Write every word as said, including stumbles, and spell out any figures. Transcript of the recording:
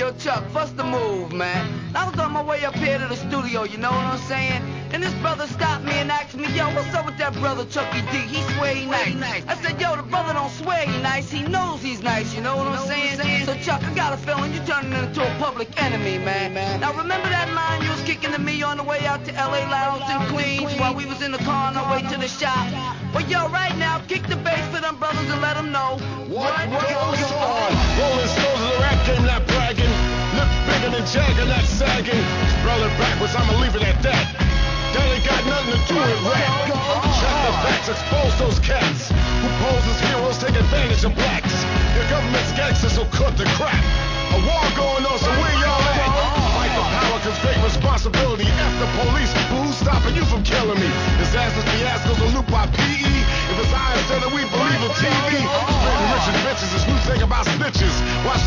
Yo, Chuck, what's the move, man? I was on my way up here to the studio, you know what I'm saying? And this brother stopped me and asked me, yo, what's up with that brother Chucky D? He swear he nice. I said, yo, the brother don't swear he nice, he knows he's nice, you know what I'm saying? So Chuck, I got a feeling you turning into a public enemy, man. Now remember that line you was kicking to me on the way out to L A Lounge in Queens while we was in the car on our way to the shop? Well, yo, right now, kick the bass for them brothers and let them know what, what goes on. Rolling stones of the rap game, not bragging. Lips bigger than Jagger, not sagging. Brother backwards, I'ma leave it at that. That ain't got nothing to do with rap. Check the facts, expose those cats who pose as heroes, take advantage of blacks. Your government's gangsters will cut the crap. A war going on, so where y'all at? Fight for power, cause great responsibility. F the police, but who's stopping you from killing me? Disasters, fiascos, a loop by P E. If it's I instead of we believe in T V. Spitting rich and bitches, it's new thing about snitches. Watch